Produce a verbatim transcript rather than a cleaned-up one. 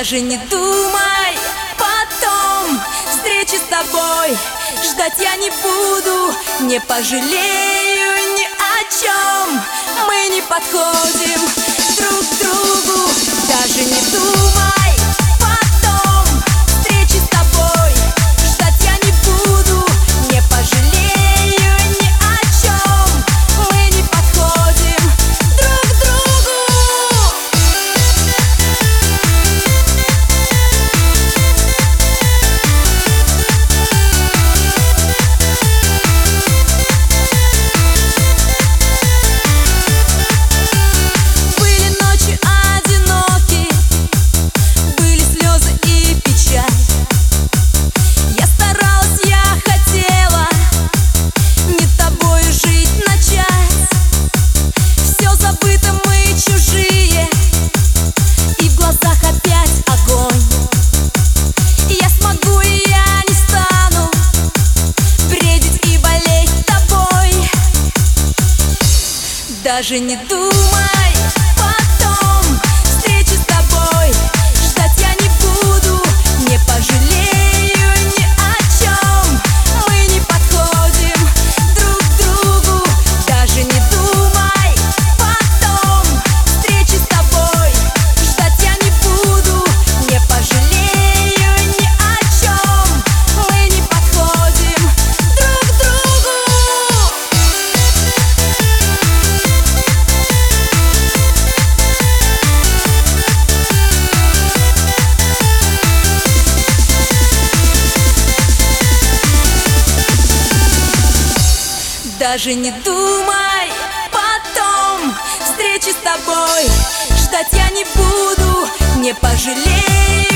Даже не думай потом встречи с тобой. Ждать я не буду, не пожалею ни о чем. Мы не подходим друг к другу. Даже не думай потом встречи с тобой. Ждать я не буду, не пожалею ни о чем. Мы не подходим друг к другу. Даже не думай потом встречи с тобой. Ждать я не буду, не пожалею ни о чем. Мы не подходим друг к другу. Даже не думай потом встречи с тобой. Ждать я не буду, не пожалею ни о чем. Мы не подходим друг к другу. Даже не думай потом встречи с тобой. Ждать я не буду, не пожалею